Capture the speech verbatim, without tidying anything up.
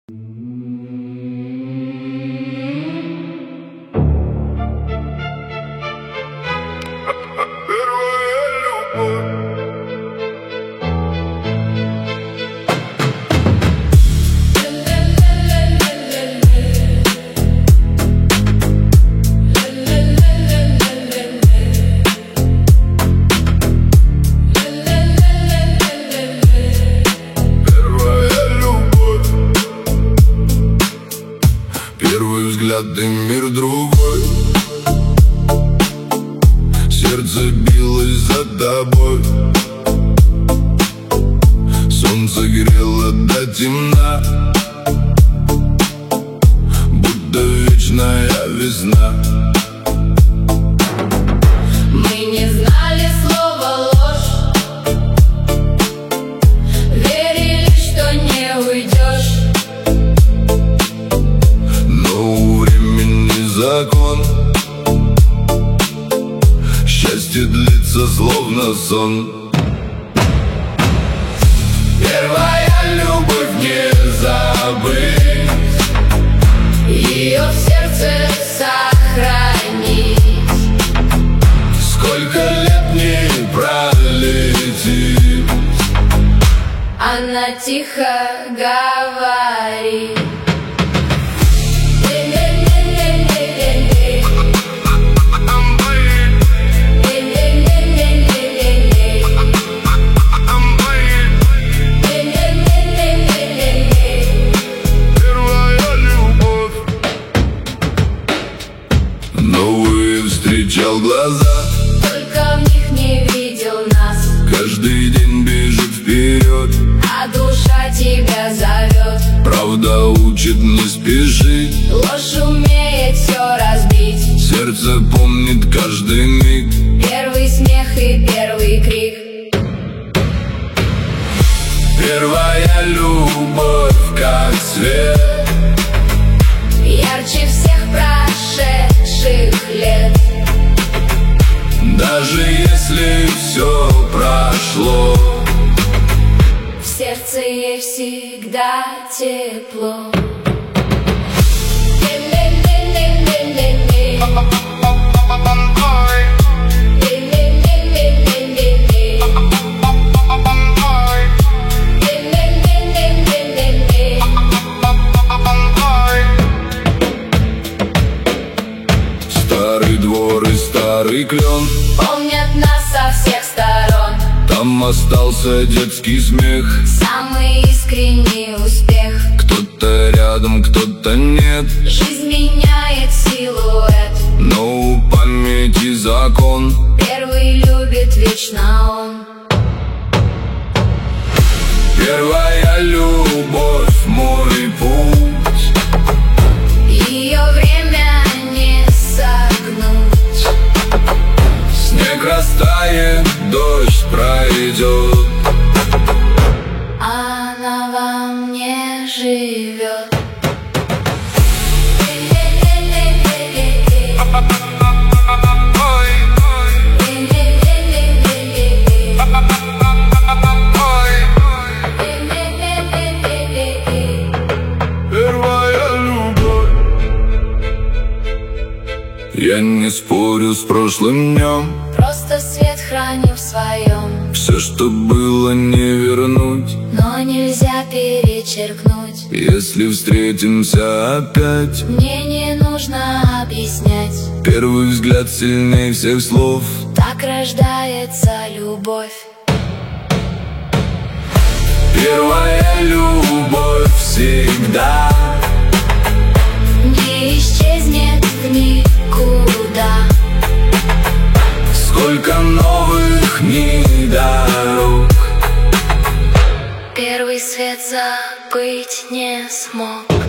Первый взгляд и мир другой. Сердце билось за тобой. Солнце грело до темна, будто вечная весна. Мы не знали слова ложь, верили, что не уйдешь. Закон. Счастье длится словно сон. Первая любовь не забыть, ее в сердце сохранить. Сколько лет не пролетит, она тихо говорит. Новые встречал глаза, только в них не видел нас. каждый день бежит вперед, а душа тебя зовет. Правда учит не спешить, ложь умеет все разбить. сердце помнит каждый миг, первый смех и первый крик. Первая любовь как свет, ярче всех прошедших лет. даже если все прошло, в сердце ей всегда тепло. Старый двор и старый клен помнят нас со всех сторон. там остался детский смех, самый искренний успех. кто-то рядом, кто-то нет, жизнь меняет силуэт, но у памяти закон. первый любит вечно он. Первая любовь мой путь, ее время не согнуть. снег растает, дождь пройдет, она во мне живет. я не спорю с прошлым днем, просто свет храним в своем. все, что было, не вернуть, но нельзя перечеркнуть. если встретимся опять, мне не нужно объяснять. первый взгляд сильнее всех слов, так рождается любовь. первая любовь всегда не исчезнет в никуда. сколько новых дней, дорог, первый свет забыть не смог.